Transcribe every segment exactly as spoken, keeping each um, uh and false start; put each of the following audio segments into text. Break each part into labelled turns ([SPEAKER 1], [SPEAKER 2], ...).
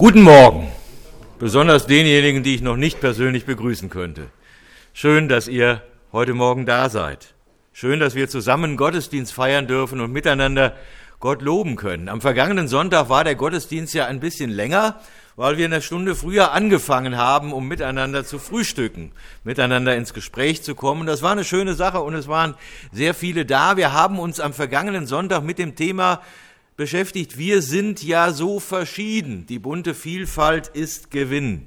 [SPEAKER 1] Guten Morgen, besonders denjenigen, die ich noch nicht persönlich begrüßen könnte. Schön, dass ihr heute Morgen da seid. Schön, dass wir zusammen Gottesdienst feiern dürfen und miteinander Gott loben können. Am vergangenen Sonntag war der Gottesdienst ja ein bisschen länger, weil wir eine Stunde früher angefangen haben, um miteinander zu frühstücken, miteinander ins Gespräch zu kommen. Das war eine schöne Sache und es waren sehr viele da. Wir haben uns am vergangenen Sonntag mit dem Thema beschäftigt, wir sind ja so verschieden. Die bunte Vielfalt ist Gewinn.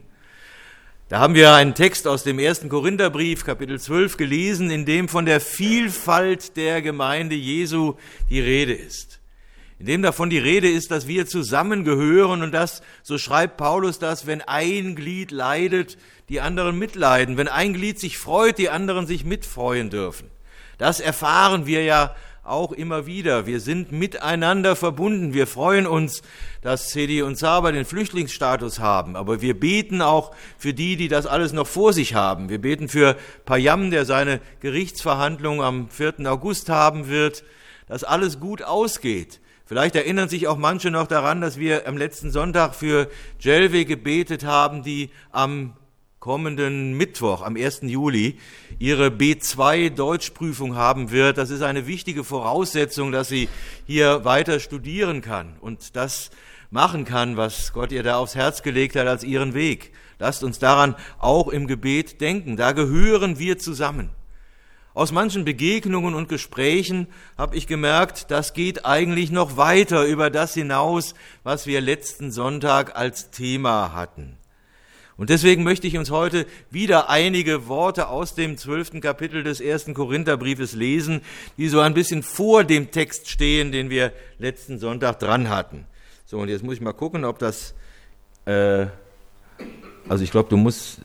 [SPEAKER 1] Da haben wir einen Text aus dem ersten Korintherbrief, Kapitel zwölf, gelesen, in dem von der Vielfalt der Gemeinde Jesu die Rede ist. In dem davon die Rede ist, dass wir zusammengehören und dass, so schreibt Paulus das, wenn ein Glied leidet, die anderen mitleiden. Wenn ein Glied sich freut, die anderen sich mitfreuen dürfen. Das erfahren wir ja auch immer wieder. Wir sind miteinander verbunden. Wir freuen uns, dass Cedi und Saba den Flüchtlingsstatus haben. Aber wir beten auch für die, die das alles noch vor sich haben. Wir beten für Payam, der seine Gerichtsverhandlung am vierten August haben wird, dass alles gut ausgeht. Vielleicht erinnern sich auch manche noch daran, dass wir am letzten Sonntag für Jelve gebetet haben, die am kommenden Mittwoch, am ersten Juli, ihre B zwei Deutschprüfung haben wird. Das ist eine wichtige Voraussetzung, dass sie hier weiter studieren kann und das machen kann, was Gott ihr da aufs Herz gelegt hat als ihren Weg. Lasst uns daran auch im Gebet denken. Da gehören wir zusammen. Aus manchen Begegnungen und Gesprächen habe ich gemerkt, das geht eigentlich noch weiter über das hinaus, was wir letzten Sonntag als Thema hatten. Und deswegen möchte ich uns heute wieder einige Worte aus dem zwölften Kapitel des ersten Korintherbriefes lesen, die so ein bisschen vor dem Text stehen, den wir letzten Sonntag dran hatten. So, und jetzt muss ich mal gucken, ob das, äh, also ich glaube, du musst,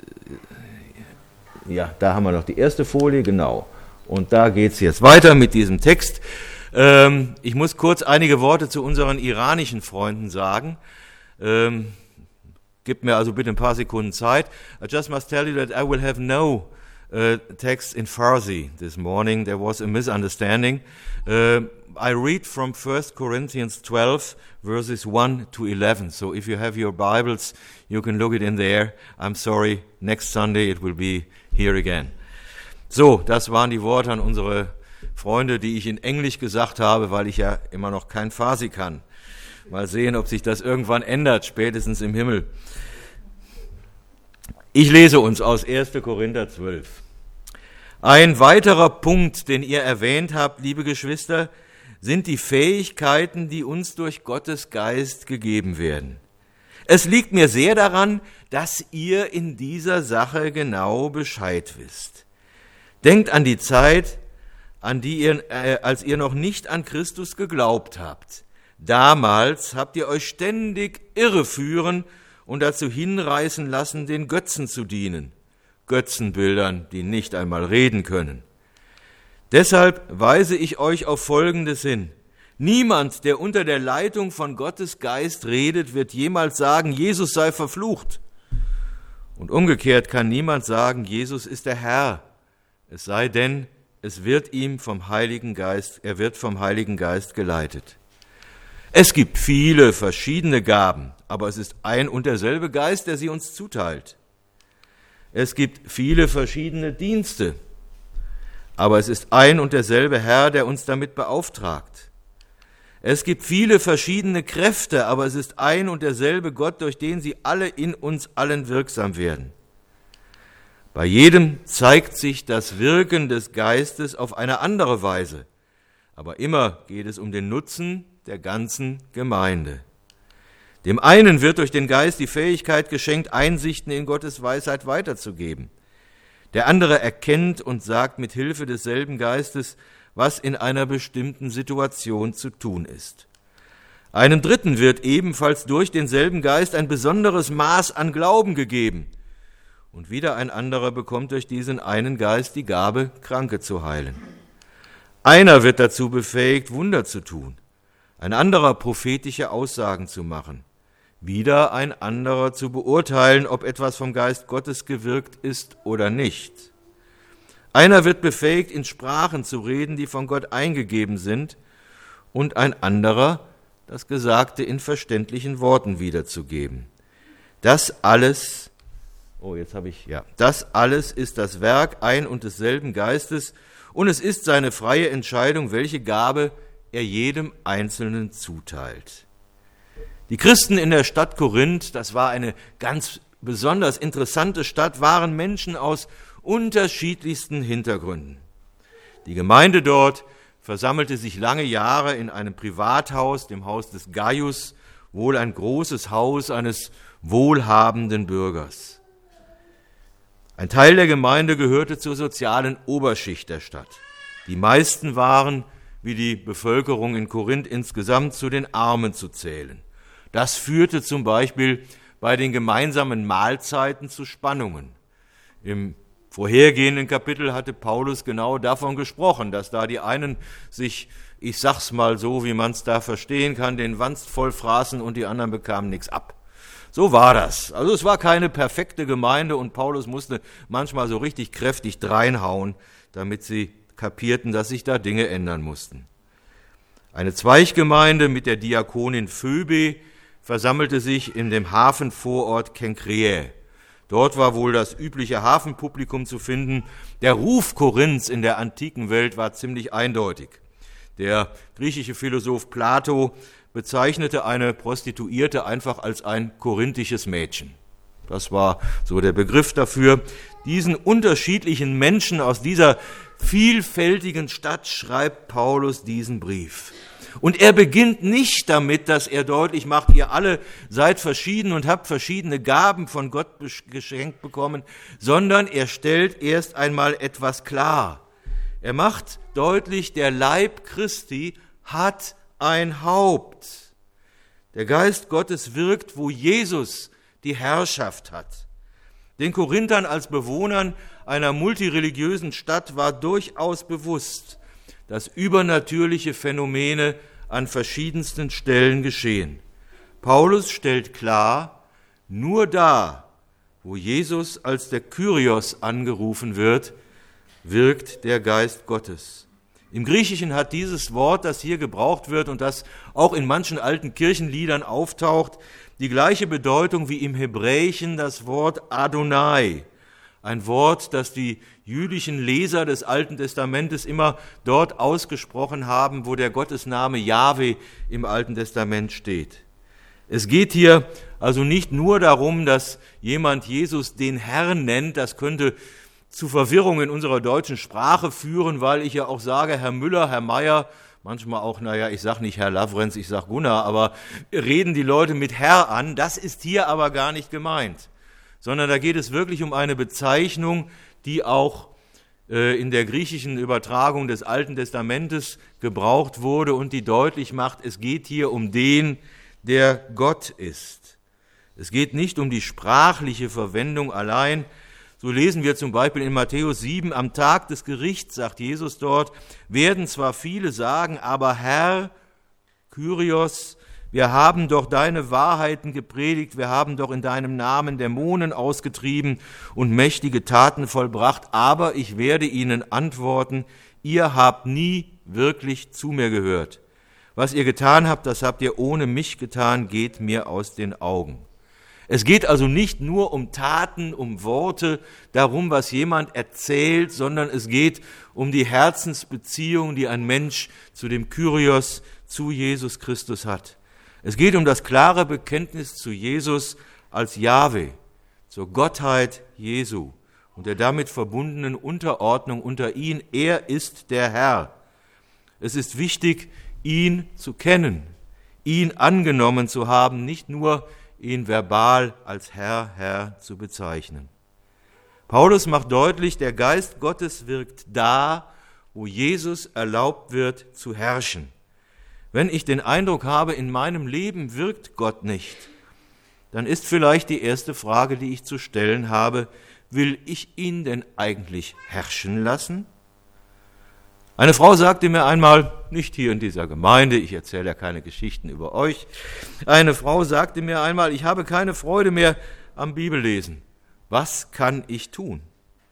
[SPEAKER 1] ja, da haben wir noch die erste Folie, genau. Und da geht's jetzt weiter mit diesem Text. Ähm, ich muss kurz einige Worte zu unseren iranischen Freunden sagen. Ähm, Gib mir also bitte ein paar Sekunden Zeit. I just must tell you that I will have no uh, text in Farsi this morning. There was a misunderstanding. Uh, I read from First Corinthians twelve, verses one to eleven. So if you have your Bibles, you can look it in there. I'm sorry, next Sunday it will be here again. So, das waren die Worte an unsere Freunde, die ich in Englisch gesagt habe, weil ich ja immer noch kein Farsi kann. Mal sehen, ob sich das irgendwann ändert, spätestens im Himmel. Ich lese uns aus ersten Korinther zwölf. Ein weiterer Punkt, den ihr erwähnt habt, liebe Geschwister, sind die Fähigkeiten, die uns durch Gottes Geist gegeben werden. Es liegt mir sehr daran, dass ihr in dieser Sache genau Bescheid wisst. Denkt an die Zeit, an die ihr, äh, als ihr noch nicht an Christus geglaubt habt. Damals habt ihr euch ständig irreführen und dazu hinreißen lassen, den Götzen zu dienen. Götzenbildern, die nicht einmal reden können. Deshalb weise ich euch auf Folgendes hin. Niemand, der unter der Leitung von Gottes Geist redet, wird jemals sagen, Jesus sei verflucht. Und umgekehrt kann niemand sagen, Jesus ist der Herr. Es sei denn, es wird ihm vom Heiligen Geist, er wird vom Heiligen Geist geleitet. Es gibt viele verschiedene Gaben, aber es ist ein und derselbe Geist, der sie uns zuteilt. Es gibt viele verschiedene Dienste, aber es ist ein und derselbe Herr, der uns damit beauftragt. Es gibt viele verschiedene Kräfte, aber es ist ein und derselbe Gott, durch den sie alle in uns allen wirksam werden. Bei jedem zeigt sich das Wirken des Geistes auf eine andere Weise, aber immer geht es um den Nutzen der ganzen Gemeinde. Dem einen wird durch den Geist die Fähigkeit geschenkt, Einsichten in Gottes Weisheit weiterzugeben. Der andere erkennt und sagt mit Hilfe desselben Geistes, was in einer bestimmten Situation zu tun ist. Einem Dritten wird ebenfalls durch denselben Geist ein besonderes Maß an Glauben gegeben. Und wieder ein anderer bekommt durch diesen einen Geist die Gabe, Kranke zu heilen. Einer wird dazu befähigt, Wunder zu tun. Ein anderer prophetische Aussagen zu machen, wieder ein anderer zu beurteilen, ob etwas vom Geist Gottes gewirkt ist oder nicht. Einer wird befähigt, in Sprachen zu reden, die von Gott eingegeben sind, und ein anderer, das Gesagte in verständlichen Worten wiederzugeben. Das alles, oh jetzt habe ich, ja, das alles ist das Werk ein und desselben Geistes und es ist seine freie Entscheidung, welche Gabe er jedem Einzelnen zuteilt. Die Christen in der Stadt Korinth, das war eine ganz besonders interessante Stadt, waren Menschen aus unterschiedlichsten Hintergründen. Die Gemeinde dort versammelte sich lange Jahre in einem Privathaus, dem Haus des Gaius, wohl ein großes Haus eines wohlhabenden Bürgers. Ein Teil der Gemeinde gehörte zur sozialen Oberschicht der Stadt. Die meisten waren, wie die Bevölkerung in Korinth insgesamt, zu den Armen zu zählen. Das führte zum Beispiel bei den gemeinsamen Mahlzeiten zu Spannungen. Im vorhergehenden Kapitel hatte Paulus genau davon gesprochen, dass da die einen sich, ich sag's mal so, wie man's da verstehen kann, den Wanst voll fraßen und die anderen bekamen nichts ab. So war das. Also es war keine perfekte Gemeinde und Paulus musste manchmal so richtig kräftig dreinhauen, damit sie kapierten, dass sich da Dinge ändern mussten. Eine Zweiggemeinde mit der Diakonin Phoebe versammelte sich in dem Hafenvorort Kenkräe. Dort war wohl das übliche Hafenpublikum zu finden. Der Ruf Korinths in der antiken Welt war ziemlich eindeutig. Der griechische Philosoph Plato bezeichnete eine Prostituierte einfach als ein korinthisches Mädchen. Das war so der Begriff dafür. Diesen unterschiedlichen Menschen aus dieser vielfältigen Stadt schreibt Paulus diesen Brief. Und er beginnt nicht damit, dass er deutlich macht, ihr alle seid verschieden und habt verschiedene Gaben von Gott geschenkt bekommen, sondern er stellt erst einmal etwas klar. Er macht deutlich, der Leib Christi hat ein Haupt. Der Geist Gottes wirkt, wo Jesus die Herrschaft hat. Den Korinthern als Bewohnern einer multireligiösen Stadt war durchaus bewusst, dass übernatürliche Phänomene an verschiedensten Stellen geschehen. Paulus stellt klar, nur da, wo Jesus als der Kyrios angerufen wird, wirkt der Geist Gottes. Im Griechischen hat dieses Wort, das hier gebraucht wird und das auch in manchen alten Kirchenliedern auftaucht, die gleiche Bedeutung wie im Hebräischen das Wort Adonai. Ein Wort, das die jüdischen Leser des Alten Testamentes immer dort ausgesprochen haben, wo der Gottesname Jahwe im Alten Testament steht. Es geht hier also nicht nur darum, dass jemand Jesus den Herrn nennt, das könnte zu Verwirrung in unserer deutschen Sprache führen, weil ich ja auch sage, Herr Müller, Herr Meier, manchmal auch, naja, ich sage nicht Herr Lavrenz, ich sage Gunnar, aber reden die Leute mit Herr an, das ist hier aber gar nicht gemeint, sondern da geht es wirklich um eine Bezeichnung, die auch äh, in der griechischen Übertragung des Alten Testamentes gebraucht wurde und die deutlich macht, es geht hier um den, der Gott ist. Es geht nicht um die sprachliche Verwendung allein. So lesen wir zum Beispiel in Matthäus sieben, am Tag des Gerichts, sagt Jesus dort, werden zwar viele sagen, aber Herr, Kyrios, wir haben doch deine Wahrheiten gepredigt, wir haben doch in deinem Namen Dämonen ausgetrieben und mächtige Taten vollbracht, aber ich werde ihnen antworten, ihr habt nie wirklich zu mir gehört. Was ihr getan habt, das habt ihr ohne mich getan, geht mir aus den Augen. Es geht also nicht nur um Taten, um Worte, darum, was jemand erzählt, sondern es geht um die Herzensbeziehung, die ein Mensch zu dem Kyrios, zu Jesus Christus hat. Es geht um das klare Bekenntnis zu Jesus als Jahwe, zur Gottheit Jesu und der damit verbundenen Unterordnung unter ihn. Er ist der Herr. Es ist wichtig, ihn zu kennen, ihn angenommen zu haben, nicht nur ihn verbal als Herr, Herr zu bezeichnen. Paulus macht deutlich, der Geist Gottes wirkt da, wo Jesus erlaubt wird zu herrschen. Wenn ich den Eindruck habe, in meinem Leben wirkt Gott nicht, dann ist vielleicht die erste Frage, die ich zu stellen habe, will ich ihn denn eigentlich herrschen lassen? Eine Frau sagte mir einmal, nicht hier in dieser Gemeinde, ich erzähle ja keine Geschichten über euch, eine Frau sagte mir einmal, ich habe keine Freude mehr am Bibellesen. Was kann ich tun?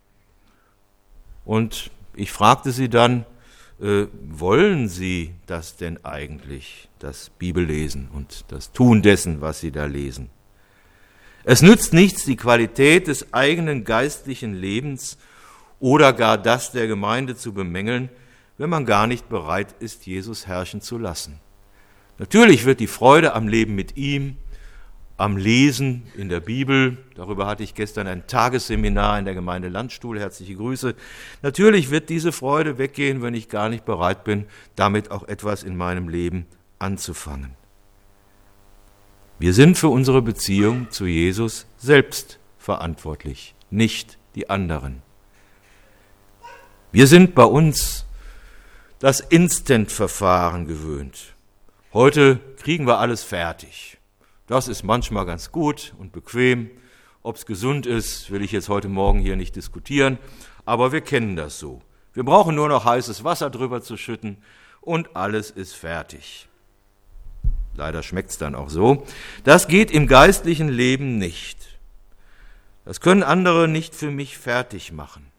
[SPEAKER 1] Und ich fragte sie dann, äh, wollen Sie das denn eigentlich, das Bibellesen und das Tun dessen, was Sie da lesen? Es nützt nichts, die Qualität des eigenen geistlichen Lebens oder gar das der Gemeinde zu bemängeln, wenn man gar nicht bereit ist, Jesus herrschen zu lassen. Natürlich wird die Freude am Leben mit ihm, am Lesen in der Bibel, darüber hatte ich gestern ein Tagesseminar in der Gemeinde Landstuhl, herzliche Grüße, natürlich wird diese Freude weggehen, wenn ich gar nicht bereit bin, damit auch etwas in meinem Leben anzufangen. Wir sind für unsere Beziehung zu Jesus selbst verantwortlich, nicht die anderen. Wir sind bei uns das Instant-Verfahren gewöhnt. Heute kriegen wir alles fertig. Das ist manchmal ganz gut und bequem. Ob es gesund ist, will ich jetzt heute Morgen hier nicht diskutieren, aber wir kennen das so. Wir brauchen nur noch heißes Wasser drüber zu schütten und alles ist fertig. Leider schmeckt es dann auch so. Das geht im geistlichen Leben nicht. Das können andere nicht für mich fertig machen.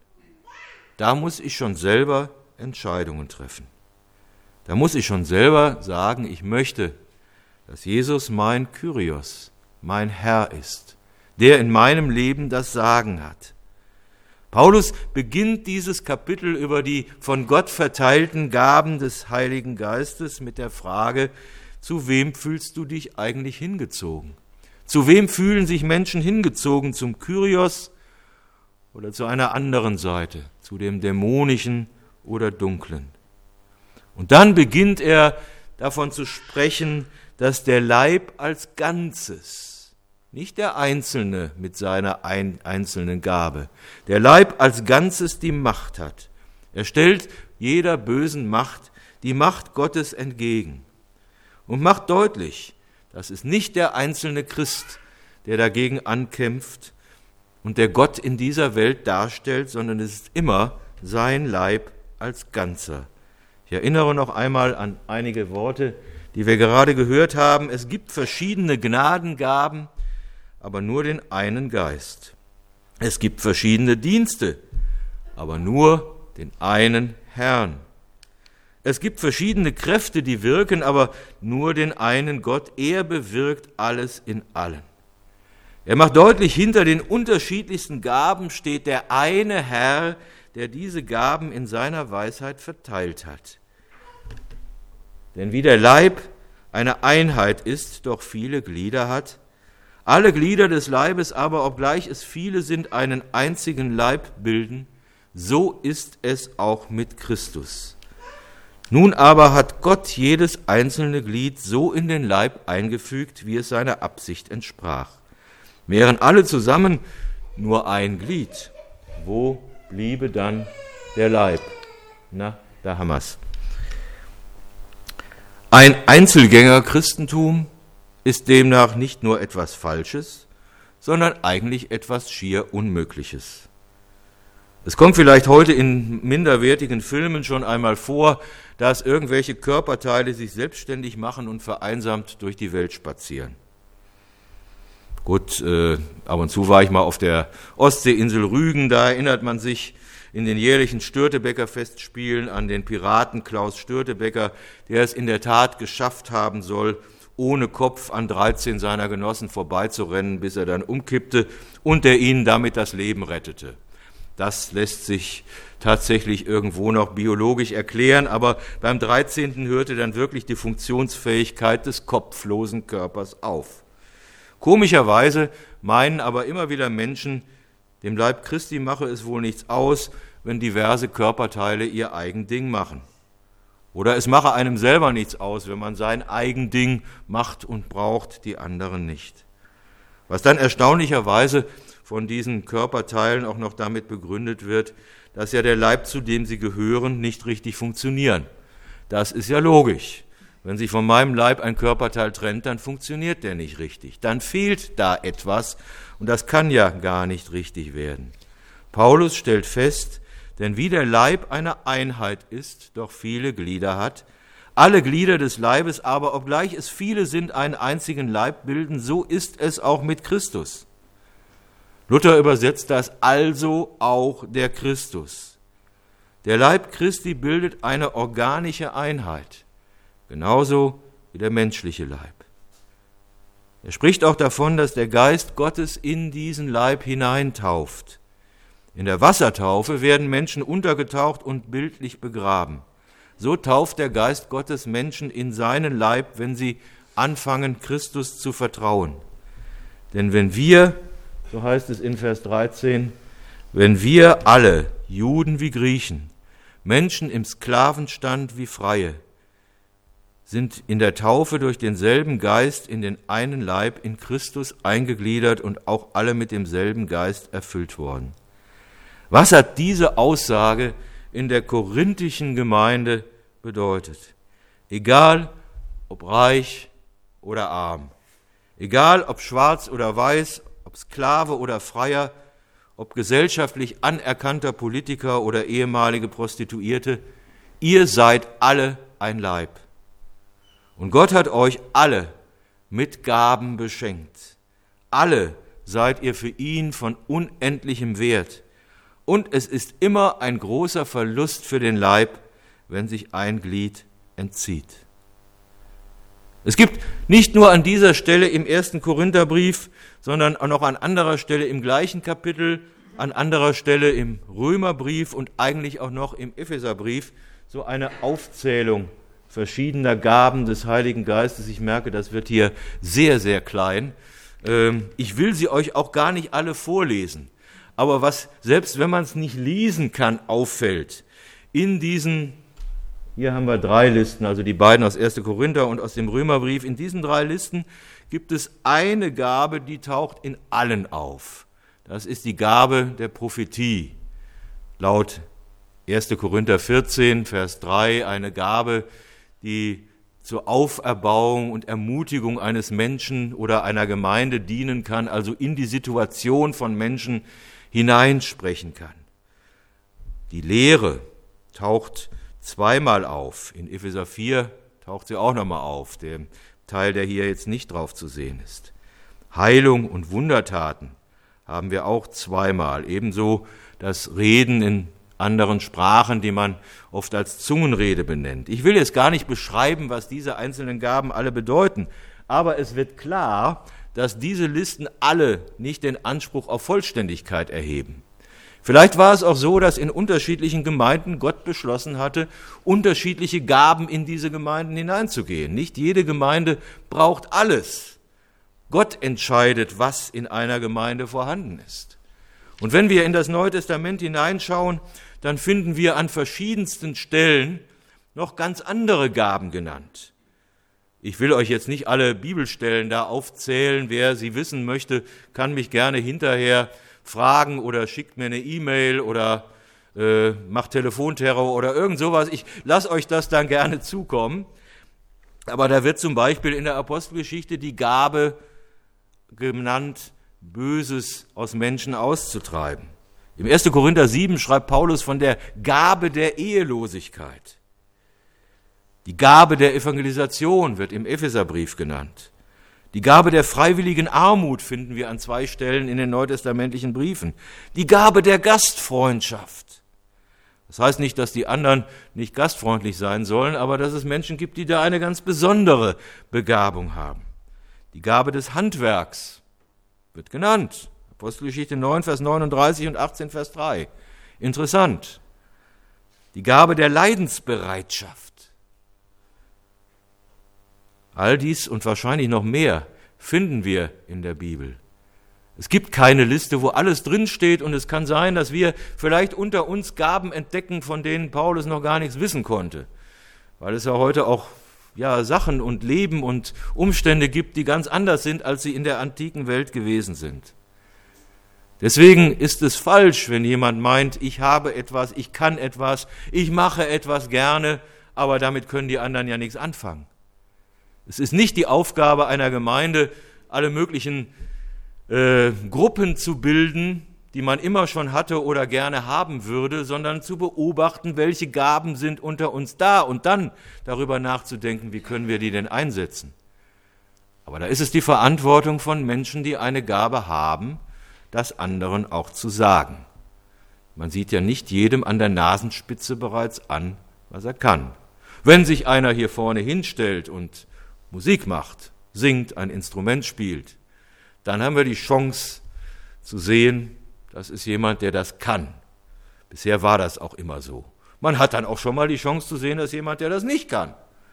[SPEAKER 1] Da muss ich schon selber Entscheidungen treffen. Da muss ich schon selber sagen, ich möchte, dass Jesus mein Kyrios, mein Herr ist, der in meinem Leben das Sagen hat. Paulus beginnt dieses Kapitel über die von Gott verteilten Gaben des Heiligen Geistes mit der Frage, zu wem fühlst du dich eigentlich hingezogen? Zu wem fühlen sich Menschen hingezogen? Zum Kyrios oder zu einer anderen Seite, zu dem Dämonischen oder Dunklen? Und dann beginnt er davon zu sprechen, dass der Leib als Ganzes, nicht der Einzelne mit seiner ein, einzelnen Gabe, der Leib als Ganzes die Macht hat. Er stellt jeder bösen Macht die Macht Gottes entgegen und macht deutlich, dass es nicht der einzelne Christ, der dagegen ankämpft und der Gott in dieser Welt darstellt, sondern es ist immer sein Leib als Ganzer. Ich erinnere noch einmal an einige Worte, die wir gerade gehört haben. Es gibt verschiedene Gnadengaben, aber nur den einen Geist. Es gibt verschiedene Dienste, aber nur den einen Herrn. Es gibt verschiedene Kräfte, die wirken, aber nur den einen Gott. Er bewirkt alles in allen. Er macht deutlich, hinter den unterschiedlichsten Gaben steht der eine Herr, der diese Gaben in seiner Weisheit verteilt hat. Denn wie der Leib eine Einheit ist, doch viele Glieder hat, alle Glieder des Leibes aber, obgleich es viele sind, einen einzigen Leib bilden, so ist es auch mit Christus. Nun aber hat Gott jedes einzelne Glied so in den Leib eingefügt, wie es seiner Absicht entsprach. Wären alle zusammen nur ein Glied, wo bliebe dann der Leib? Na, da haben wir's. Ein Einzelgänger-Christentum ist demnach nicht nur etwas Falsches, sondern eigentlich etwas schier Unmögliches. Es kommt vielleicht heute in minderwertigen Filmen schon einmal vor, dass irgendwelche Körperteile sich selbstständig machen und vereinsamt durch die Welt spazieren. Gut, äh, ab und zu war ich mal auf der Ostseeinsel Rügen, da erinnert man sich in den jährlichen Störtebeker-Festspielen an den Piraten Klaus Störtebeker, der es in der Tat geschafft haben soll, ohne Kopf an dreizehn seiner Genossen vorbeizurennen, bis er dann umkippte und der ihnen damit das Leben rettete. Das lässt sich tatsächlich irgendwo noch biologisch erklären, aber beim dreizehnten hörte dann wirklich die Funktionsfähigkeit des kopflosen Körpers auf. Komischerweise meinen aber immer wieder Menschen, dem Leib Christi mache es wohl nichts aus, wenn diverse Körperteile ihr Eigending machen. Oder es mache einem selber nichts aus, wenn man sein Eigending macht und braucht, die anderen nicht. Was dann erstaunlicherweise von diesen Körperteilen auch noch damit begründet wird, dass ja der Leib, zu dem sie gehören, nicht richtig funktionieren. Das ist ja logisch. Wenn sich von meinem Leib ein Körperteil trennt, dann funktioniert der nicht richtig. Dann fehlt da etwas und das kann ja gar nicht richtig werden. Paulus stellt fest, denn wie der Leib eine Einheit ist, doch viele Glieder hat, alle Glieder des Leibes aber, obgleich es viele sind, einen einzigen Leib bilden, so ist es auch mit Christus. Luther übersetzt das also auch der Christus. Der Leib Christi bildet eine organische Einheit, genauso wie der menschliche Leib. Er spricht auch davon, dass der Geist Gottes in diesen Leib hineintauft. In der Wassertaufe werden Menschen untergetaucht und bildlich begraben. So tauft der Geist Gottes Menschen in seinen Leib, wenn sie anfangen, Christus zu vertrauen. Denn wenn wir, so heißt es in Vers dreizehn, wenn wir alle, Juden wie Griechen, Menschen im Sklavenstand wie Freie, sind in der Taufe durch denselben Geist in den einen Leib in Christus eingegliedert und auch alle mit demselben Geist erfüllt worden. Was hat diese Aussage in der korinthischen Gemeinde bedeutet? Egal, ob reich oder arm, egal, ob schwarz oder weiß, ob Sklave oder Freier, ob gesellschaftlich anerkannter Politiker oder ehemalige Prostituierte, ihr seid alle ein Leib. Und Gott hat euch alle mit Gaben beschenkt. Alle seid ihr für ihn von unendlichem Wert. Und es ist immer ein großer Verlust für den Leib, wenn sich ein Glied entzieht. Es gibt nicht nur an dieser Stelle im ersten Korintherbrief, sondern auch noch an anderer Stelle im gleichen Kapitel, an anderer Stelle im Römerbrief und eigentlich auch noch im Epheserbrief so eine Aufzählung verschiedener Gaben des Heiligen Geistes. Ich merke, das wird hier sehr, sehr klein. Ich will sie euch auch gar nicht alle vorlesen. Aber was, selbst wenn man es nicht lesen kann, auffällt, in diesen, hier haben wir drei Listen, also die beiden aus ersten Korinther und aus dem Römerbrief, in diesen drei Listen gibt es eine Gabe, die taucht in allen auf. Das ist die Gabe der Prophetie. Laut ersten Korinther vierzehn, Vers drei, eine Gabe, die zur Auferbauung und Ermutigung eines Menschen oder einer Gemeinde dienen kann, also in die Situation von Menschen hineinsprechen kann. Die Lehre taucht zweimal auf. In Epheser vier taucht sie auch nochmal auf, der Teil, der hier jetzt nicht drauf zu sehen ist. Heilung und Wundertaten haben wir auch zweimal. Ebenso das Reden in anderen Sprachen, die man oft als Zungenrede benennt. Ich will jetzt gar nicht beschreiben, was diese einzelnen Gaben alle bedeuten, aber es wird klar, dass diese Listen alle nicht den Anspruch auf Vollständigkeit erheben. Vielleicht war es auch so, dass in unterschiedlichen Gemeinden Gott beschlossen hatte, unterschiedliche Gaben in diese Gemeinden hineinzugehen. Nicht jede Gemeinde braucht alles. Gott entscheidet, was in einer Gemeinde vorhanden ist. Und wenn wir in das Neue Testament hineinschauen, dann finden wir an verschiedensten Stellen noch ganz andere Gaben genannt. Ich will euch jetzt nicht alle Bibelstellen da aufzählen. Wer sie wissen möchte, kann mich gerne hinterher fragen oder schickt mir eine E-Mail oder äh, macht Telefonterror oder irgend sowas. Ich lasse euch das dann gerne zukommen. Aber da wird zum Beispiel in der Apostelgeschichte die Gabe genannt, Böses aus Menschen auszutreiben. Im ersten Korinther sieben schreibt Paulus von der Gabe der Ehelosigkeit. Die Gabe der Evangelisation wird im Epheserbrief genannt. Die Gabe der freiwilligen Armut finden wir an zwei Stellen in den neutestamentlichen Briefen. Die Gabe der Gastfreundschaft. Das heißt nicht, dass die anderen nicht gastfreundlich sein sollen, aber dass es Menschen gibt, die da eine ganz besondere Begabung haben. Die Gabe des Handwerks wird genannt. Apostelgeschichte neun, Vers neununddreißig und achtzehn, Vers drei. Interessant. Die Gabe der Leidensbereitschaft. All dies und wahrscheinlich noch mehr finden wir in der Bibel. Es gibt keine Liste, wo alles drinsteht, und es kann sein, dass wir vielleicht unter uns Gaben entdecken, von denen Paulus noch gar nichts wissen konnte, weil es ja heute auch ja, Sachen und Leben und Umstände gibt, die ganz anders sind, als sie in der antiken Welt gewesen sind. Deswegen ist es falsch, wenn jemand meint, ich habe etwas, ich kann etwas, ich mache etwas gerne, aber damit können die anderen ja nichts anfangen. Es ist nicht die Aufgabe einer Gemeinde, alle möglichen äh, Gruppen zu bilden, die man immer schon hatte oder gerne haben würde, sondern zu beobachten, welche Gaben sind unter uns da und dann darüber nachzudenken, wie können wir die denn einsetzen. Aber da ist es die Verantwortung von Menschen, die eine Gabe haben, das anderen auch zu sagen. Man sieht ja nicht jedem an der Nasenspitze bereits an, was er kann. Wenn sich einer hier vorne hinstellt und Musik macht, singt, ein Instrument spielt, dann haben wir die Chance zu sehen, das ist jemand, der das kann. Bisher war das auch immer so. Man hat dann auch schon mal die Chance zu sehen, dass jemand, der das nicht kann.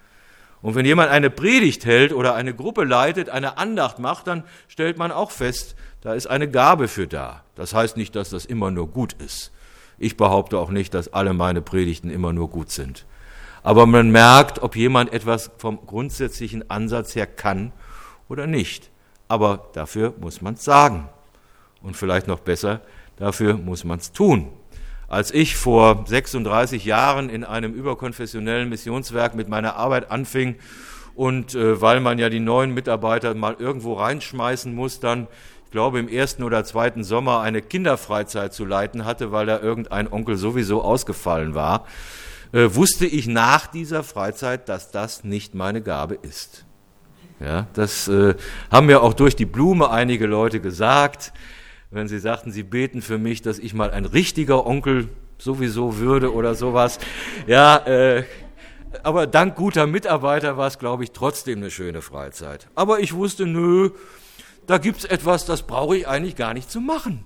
[SPEAKER 1] Und wenn jemand eine Predigt hält oder eine Gruppe leitet, eine Andacht macht, dann stellt man auch fest, da ist eine Gabe für da. Das heißt nicht, dass das immer nur gut ist. Ich behaupte auch nicht, dass alle meine Predigten immer nur gut sind. Aber man merkt, ob jemand etwas vom grundsätzlichen Ansatz her kann oder nicht. Aber dafür muss man es sagen. Und vielleicht noch besser, dafür muss man es tun. Als ich vor sechsunddreißig Jahren in einem überkonfessionellen Missionswerk mit meiner Arbeit anfing und äh, weil man ja die neuen Mitarbeiter mal irgendwo reinschmeißen muss, dann, ich glaube, im ersten oder zweiten Sommer eine Kinderfreizeit zu leiten hatte, weil da irgendein Onkel sowieso ausgefallen war, äh, wusste ich nach dieser Freizeit, dass das nicht meine Gabe ist. Ja, das äh, haben mir auch durch die Blume einige Leute gesagt, wenn sie sagten, sie beten für mich, dass ich mal ein richtiger Onkel sowieso würde oder sowas. Ja, äh, aber dank guter Mitarbeiter war es, glaube ich, trotzdem eine schöne Freizeit. Aber ich wusste, nö, da gibt's etwas, das brauche ich eigentlich gar nicht zu machen.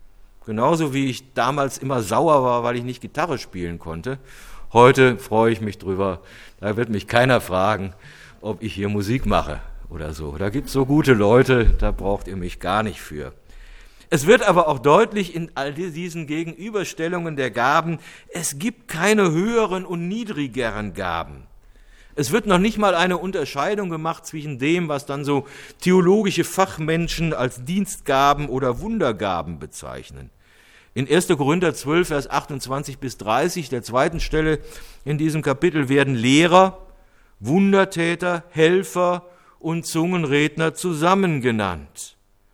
[SPEAKER 1] Genauso wie ich damals immer sauer war, weil ich nicht Gitarre spielen konnte. Heute freue ich mich drüber. Da wird mich keiner fragen, ob ich hier Musik mache oder so. Da gibt's so gute Leute, da braucht ihr mich gar nicht für. Es wird aber auch deutlich in all diesen Gegenüberstellungen der Gaben, es gibt keine höheren und niedrigeren Gaben. Es wird noch nicht mal eine Unterscheidung gemacht zwischen dem, was dann so theologische Fachmenschen als Dienstgaben oder Wundergaben bezeichnen. In erster Korinther zwölf, Vers achtundzwanzig bis dreißig, der zweiten Stelle in diesem Kapitel, werden Lehrer, Wundertäter, Helfer und Zungenredner zusammen genannt.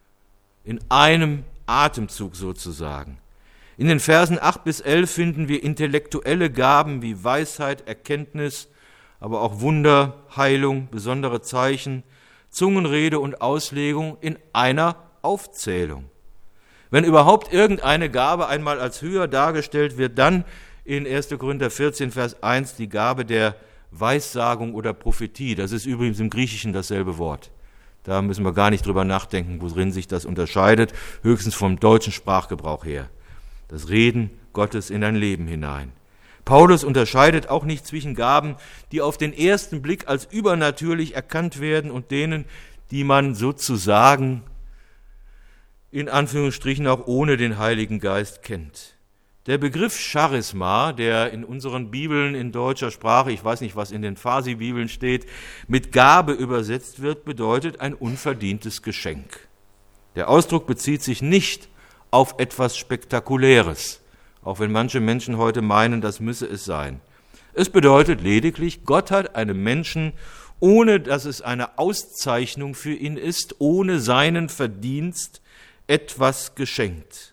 [SPEAKER 1] In einem Atemzug sozusagen. In den Versen acht bis elf finden wir intellektuelle Gaben wie Weisheit, Erkenntnis, aber auch Wunder, Heilung, besondere Zeichen, Zungenrede und Auslegung in einer Aufzählung. Wenn überhaupt irgendeine Gabe einmal als höher dargestellt wird, dann in erster Korinther vierzehn, Vers eins die Gabe der Weissagung oder Prophetie. Das ist übrigens im Griechischen dasselbe Wort. Da müssen wir gar nicht drüber nachdenken, worin sich das unterscheidet, höchstens vom deutschen Sprachgebrauch her. Das Reden Gottes in ein Leben hinein. Paulus unterscheidet auch nicht zwischen Gaben, die auf den ersten Blick als übernatürlich erkannt werden und denen, die man sozusagen in Anführungsstrichen auch ohne den Heiligen Geist kennt. Der Begriff Charisma, der in unseren Bibeln in deutscher Sprache, ich weiß nicht, was in den Farsi-Bibeln steht, mit Gabe übersetzt wird, bedeutet ein unverdientes Geschenk. Der Ausdruck bezieht sich nicht auf etwas Spektakuläres, auch wenn manche Menschen heute meinen, das müsse es sein. Es bedeutet lediglich, Gott hat einem Menschen, ohne dass es eine Auszeichnung für ihn ist, ohne seinen Verdienst, etwas geschenkt.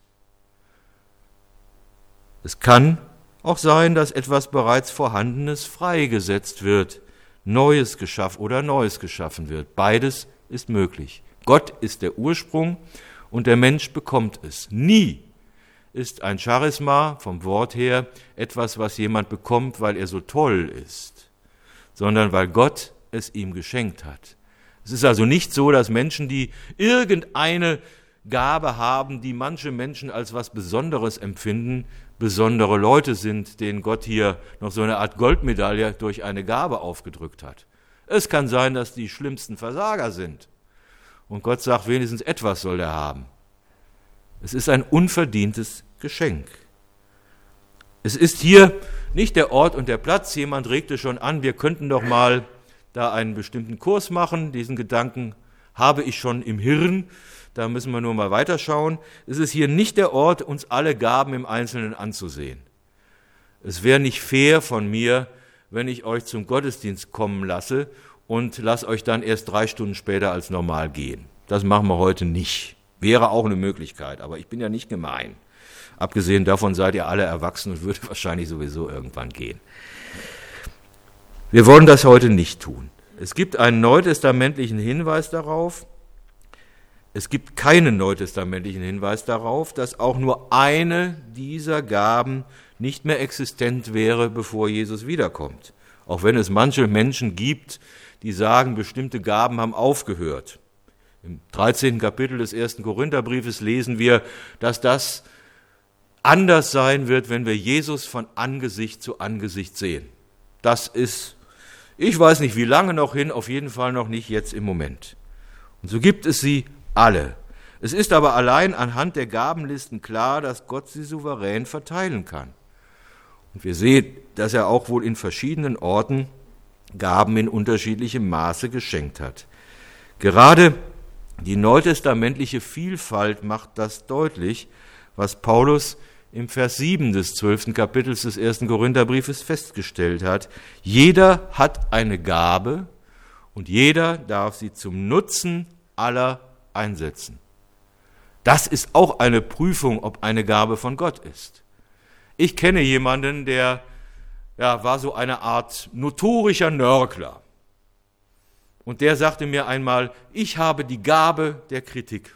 [SPEAKER 1] Es kann auch sein, dass etwas bereits Vorhandenes freigesetzt wird, Neues geschaffen oder Neues geschaffen wird. Beides ist möglich. Gott ist der Ursprung und der Mensch bekommt es. Nie ist ein Charisma vom Wort her etwas, was jemand bekommt, weil er so toll ist, sondern weil Gott es ihm geschenkt hat. Es ist also nicht so, dass Menschen, die irgendeine Gabe haben, die manche Menschen als was Besonderes empfinden, besondere Leute sind, denen Gott hier noch so eine Art Goldmedaille durch eine Gabe aufgedrückt hat. Es kann sein, dass die schlimmsten Versager sind. Und Gott sagt, wenigstens etwas soll er haben. Es ist ein unverdientes Geschenk. Es ist hier nicht der Ort und der Platz. Jemand regte schon an, wir könnten doch mal da einen bestimmten Kurs machen. Diesen Gedanken habe ich schon im Hirn. Da müssen wir nur mal weiterschauen. Es ist hier nicht der Ort, uns alle Gaben im Einzelnen anzusehen. Es wäre nicht fair von mir, wenn ich euch zum Gottesdienst kommen lasse und lasse euch dann erst drei Stunden später als normal gehen. Das machen wir heute nicht. Wäre auch eine Möglichkeit, aber ich bin ja nicht gemein. Abgesehen davon seid ihr alle erwachsen und würde wahrscheinlich sowieso irgendwann gehen. Wir wollen das heute nicht tun. Es gibt einen neutestamentlichen Hinweis darauf, Es gibt keinen neutestamentlichen Hinweis darauf, dass auch nur eine dieser Gaben nicht mehr existent wäre, bevor Jesus wiederkommt. Auch wenn es manche Menschen gibt, die sagen, bestimmte Gaben haben aufgehört. Im dreizehnten Kapitel des ersten Korintherbriefes lesen wir, dass das anders sein wird, wenn wir Jesus von Angesicht zu Angesicht sehen. Das ist, ich weiß nicht wie lange noch hin, auf jeden Fall noch nicht jetzt im Moment. Und so gibt es sie alle. Es ist aber allein anhand der Gabenlisten klar, dass Gott sie souverän verteilen kann. Und wir sehen, dass er auch wohl in verschiedenen Orten Gaben in unterschiedlichem Maße geschenkt hat. Gerade die neutestamentliche Vielfalt macht das deutlich, was Paulus im Vers sieben des zwölften Kapitels des ersten Korintherbriefes festgestellt hat. Jeder hat eine Gabe und jeder darf sie zum Nutzen aller einsetzen. Das ist auch eine Prüfung, ob eine Gabe von Gott ist. Ich kenne jemanden, der ja, war so eine Art notorischer Nörgler. Und der sagte mir einmal, ich habe die Gabe der Kritik.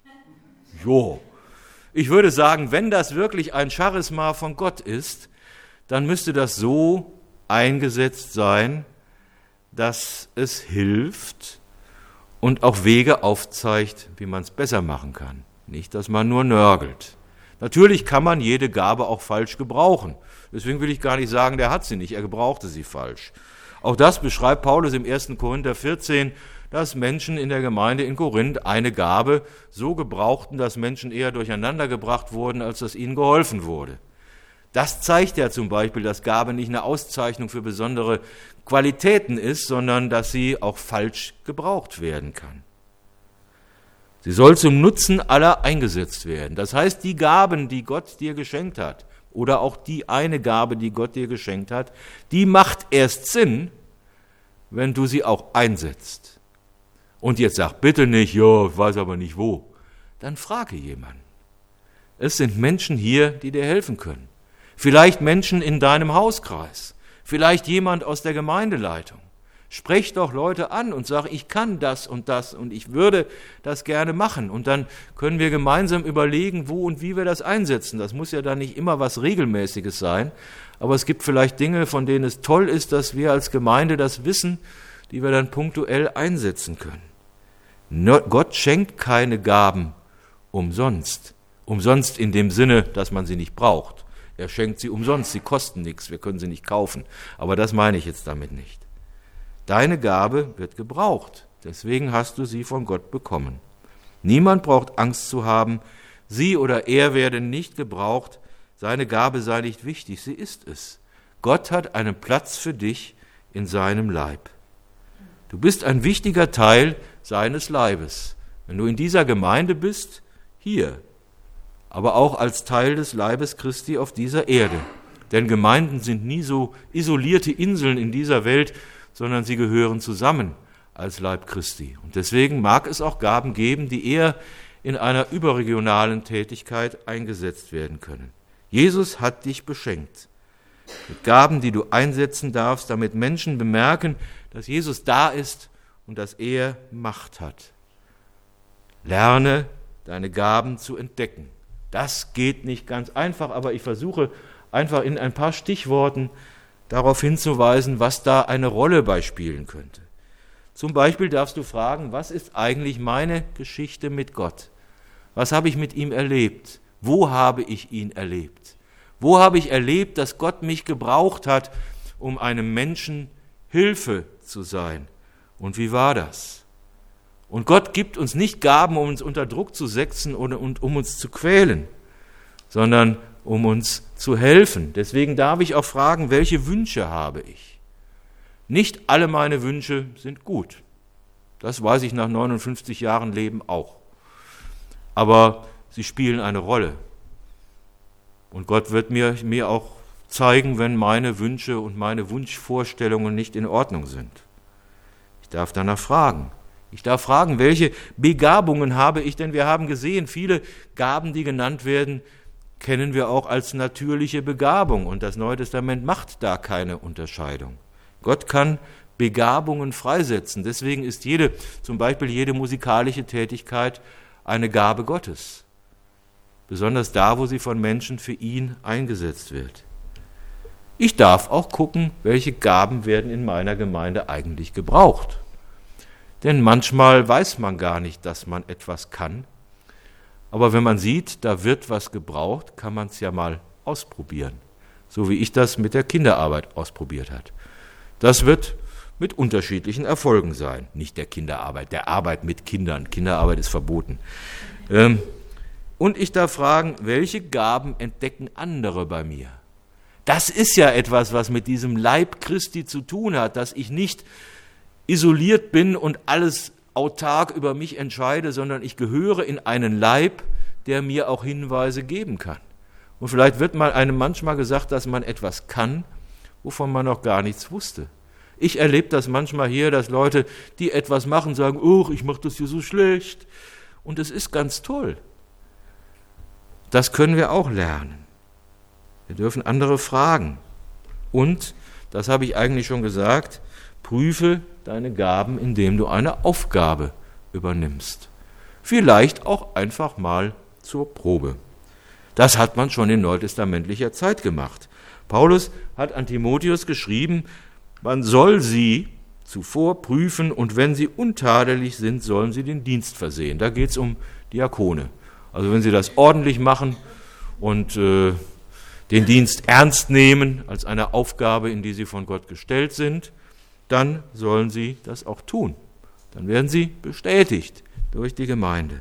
[SPEAKER 1] Jo, ich würde sagen, wenn das wirklich ein Charisma von Gott ist, dann müsste das so eingesetzt sein, dass es hilft und auch Wege aufzeigt, wie man es besser machen kann. Nicht, dass man nur nörgelt. Natürlich kann man jede Gabe auch falsch gebrauchen. Deswegen will ich gar nicht sagen, der hat sie nicht, er gebrauchte sie falsch. Auch das beschreibt Paulus im ersten Korinther vierzehn, dass Menschen in der Gemeinde in Korinth eine Gabe so gebrauchten, dass Menschen eher durcheinander gebracht wurden, als dass ihnen geholfen wurde. Das zeigt ja zum Beispiel, dass Gabe nicht eine Auszeichnung für besondere Qualitäten ist, sondern dass sie auch falsch gebraucht werden kann. Sie soll zum Nutzen aller eingesetzt werden. Das heißt, die Gaben, die Gott dir geschenkt hat, oder auch die eine Gabe, die Gott dir geschenkt hat, die macht erst Sinn, wenn du sie auch einsetzt. Und jetzt sag bitte nicht, ja, ich weiß aber nicht wo. Dann frage jemanden. Es sind Menschen hier, die dir helfen können. Vielleicht Menschen in deinem Hauskreis. Vielleicht jemand aus der Gemeindeleitung. Sprech doch Leute an und sag, ich kann das und das und ich würde das gerne machen. Und dann können wir gemeinsam überlegen, wo und wie wir das einsetzen. Das muss ja dann nicht immer was Regelmäßiges sein, aber es gibt vielleicht Dinge, von denen es toll ist, dass wir als Gemeinde das wissen, die wir dann punktuell einsetzen können. Gott schenkt keine Gaben umsonst. Umsonst in dem Sinne, dass man sie nicht braucht. Er schenkt sie umsonst, sie kosten nichts, wir können sie nicht kaufen. Aber das meine ich jetzt damit nicht. Deine Gabe wird gebraucht, deswegen hast du sie von Gott bekommen. Niemand braucht Angst zu haben, sie oder er werden nicht gebraucht, seine Gabe sei nicht wichtig, sie ist es. Gott hat einen Platz für dich in seinem Leib. Du bist ein wichtiger Teil seines Leibes. Wenn du in dieser Gemeinde bist, hier, aber auch als Teil des Leibes Christi auf dieser Erde. Denn Gemeinden sind nie so isolierte Inseln in dieser Welt, sondern sie gehören zusammen als Leib Christi. Und deswegen mag es auch Gaben geben, die eher in einer überregionalen Tätigkeit eingesetzt werden können. Jesus hat dich beschenkt mit Gaben, die du einsetzen darfst, damit Menschen bemerken, dass Jesus da ist und dass er Macht hat. Lerne, deine Gaben zu entdecken. Das geht nicht ganz einfach, aber ich versuche einfach in ein paar Stichworten darauf hinzuweisen, was da eine Rolle bei spielen könnte. Zum Beispiel darfst du fragen, was ist eigentlich meine Geschichte mit Gott? Was habe ich mit ihm erlebt? Wo habe ich ihn erlebt? Wo habe ich erlebt, dass Gott mich gebraucht hat, um einem Menschen Hilfe zu sein? Und wie war das? Und Gott gibt uns nicht Gaben, um uns unter Druck zu setzen und um uns zu quälen, sondern um uns zu helfen. Deswegen darf ich auch fragen, welche Wünsche habe ich? Nicht alle meine Wünsche sind gut. Das weiß ich nach neunundfünfzig Jahren Leben auch. Aber sie spielen eine Rolle. Und Gott wird mir, mir auch zeigen, wenn meine Wünsche und meine Wunschvorstellungen nicht in Ordnung sind. Ich darf danach fragen. Ich darf fragen, welche Begabungen habe ich? Denn wir haben gesehen, viele Gaben, die genannt werden, kennen wir auch als natürliche Begabung. Und das Neue Testament macht da keine Unterscheidung. Gott kann Begabungen freisetzen. Deswegen ist jede, zum Beispiel jede musikalische Tätigkeit eine Gabe Gottes. Besonders da, wo sie von Menschen für ihn eingesetzt wird. Ich darf auch gucken, welche Gaben werden in meiner Gemeinde eigentlich gebraucht. Denn manchmal weiß man gar nicht, dass man etwas kann. Aber wenn man sieht, da wird was gebraucht, kann man es ja mal ausprobieren. So wie ich das mit der Kinderarbeit ausprobiert habe. Das wird mit unterschiedlichen Erfolgen sein. Nicht der Kinderarbeit, der Arbeit mit Kindern. Kinderarbeit ist verboten. Ähm, und ich darf fragen, welche Gaben entdecken andere bei mir? Das ist ja etwas, was mit diesem Leib Christi zu tun hat, dass ich nicht isoliert bin und alles autark über mich entscheide, sondern ich gehöre in einen Leib, der mir auch Hinweise geben kann. Und vielleicht wird mal einem manchmal gesagt, dass man etwas kann, wovon man noch gar nichts wusste. Ich erlebe das manchmal hier, dass Leute, die etwas machen, sagen, oh, ich mache das hier so schlecht. Und es ist ganz toll. Das können wir auch lernen. Wir dürfen andere fragen. Und, das habe ich eigentlich schon gesagt, prüfe deine Gaben, indem du eine Aufgabe übernimmst. Vielleicht auch einfach mal zur Probe. Das hat man schon in neutestamentlicher Zeit gemacht. Paulus hat an Timotheus geschrieben, man soll sie zuvor prüfen und wenn sie untadelig sind, sollen sie den Dienst versehen. Da geht es um Diakone. Also wenn sie das ordentlich machen und äh, den Dienst ernst nehmen als eine Aufgabe, in die sie von Gott gestellt sind, dann sollen sie das auch tun. Dann werden sie bestätigt durch die Gemeinde.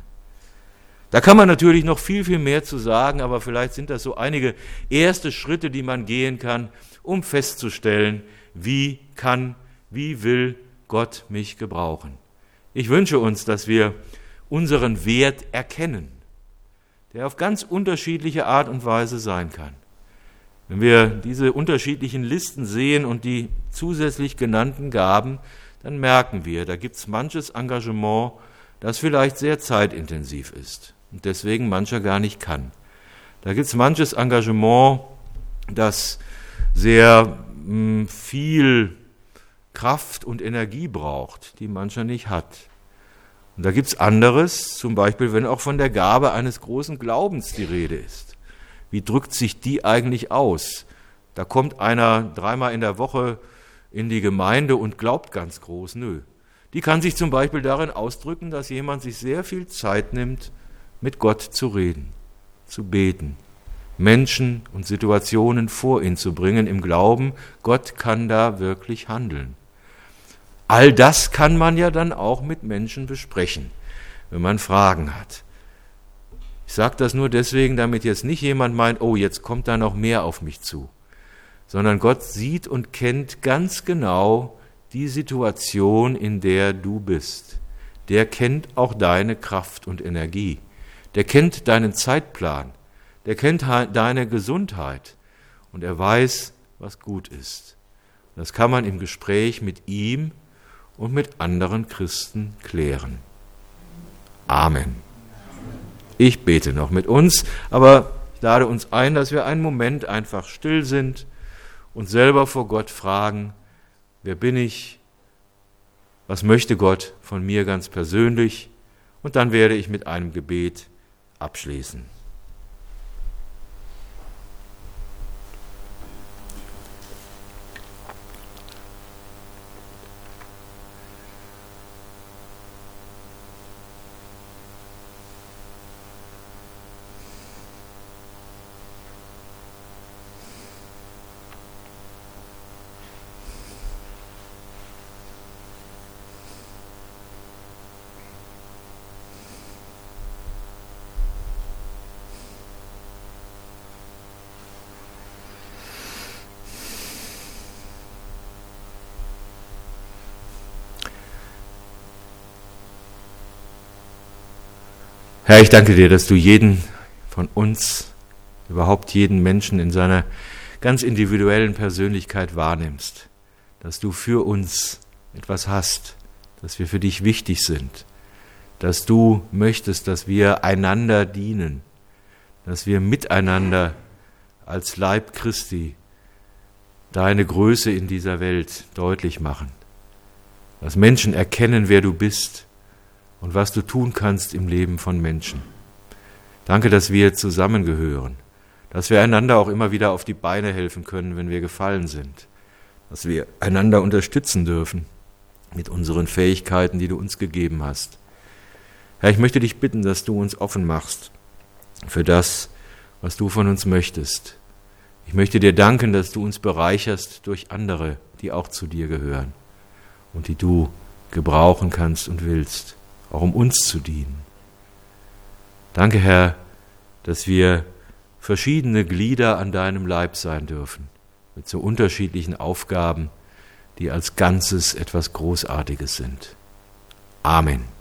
[SPEAKER 1] Da kann man natürlich noch viel, viel mehr zu sagen, aber vielleicht sind das so einige erste Schritte, die man gehen kann, um festzustellen, wie kann, wie will Gott mich gebrauchen. Ich wünsche uns, dass wir unseren Wert erkennen, der auf ganz unterschiedliche Art und Weise sein kann. Wenn wir diese unterschiedlichen Listen sehen und die zusätzlich genannten Gaben, dann merken wir, da gibt es manches Engagement, das vielleicht sehr zeitintensiv ist und deswegen mancher gar nicht kann. Da gibt es manches Engagement, das sehr mh, viel Kraft und Energie braucht, die mancher nicht hat. Und da gibt es anderes, zum Beispiel, wenn auch von der Gabe eines großen Glaubens die Rede ist. Wie drückt sich die eigentlich aus? Da kommt einer dreimal in der Woche in die Gemeinde und glaubt ganz groß. Nö. Die kann sich zum Beispiel darin ausdrücken, dass jemand sich sehr viel Zeit nimmt, mit Gott zu reden, zu beten, Menschen und Situationen vor ihn zu bringen, im Glauben, Gott kann da wirklich handeln. All das kann man ja dann auch mit Menschen besprechen, wenn man Fragen hat. Ich sage das nur deswegen, damit jetzt nicht jemand meint, oh, jetzt kommt da noch mehr auf mich zu, sondern Gott sieht und kennt ganz genau die Situation, in der du bist. Der kennt auch deine Kraft und Energie. Der kennt deinen Zeitplan. Der kennt deine Gesundheit. Und er weiß, was gut ist. Das kann man im Gespräch mit ihm und mit anderen Christen klären. Amen. Ich bete noch mit uns, aber ich lade uns ein, dass wir einen Moment einfach still sind und selber vor Gott fragen, wer bin ich, was möchte Gott von mir ganz persönlich, und dann werde ich mit einem Gebet abschließen. Herr, ich danke dir, dass du jeden von uns, überhaupt jeden Menschen in seiner ganz individuellen Persönlichkeit wahrnimmst, dass du für uns etwas hast, dass wir für dich wichtig sind, dass du möchtest, dass wir einander dienen, dass wir miteinander als Leib Christi deine Größe in dieser Welt deutlich machen, dass Menschen erkennen, wer du bist und was du tun kannst im Leben von Menschen. Danke, dass wir zusammengehören. dass wir einander auch immer wieder auf die Beine helfen können, wenn wir gefallen sind, dass wir einander unterstützen dürfen mit unseren Fähigkeiten, die du uns gegeben hast. Herr, ich möchte dich bitten, dass du uns offen machst für das, was du von uns möchtest. Ich möchte dir danken, dass du uns bereicherst durch andere, die auch zu dir gehören und die du gebrauchen kannst und willst, auch um uns zu dienen. Danke, Herr, dass wir verschiedene Glieder an deinem Leib sein dürfen, mit so unterschiedlichen Aufgaben, die als Ganzes etwas Großartiges sind. Amen.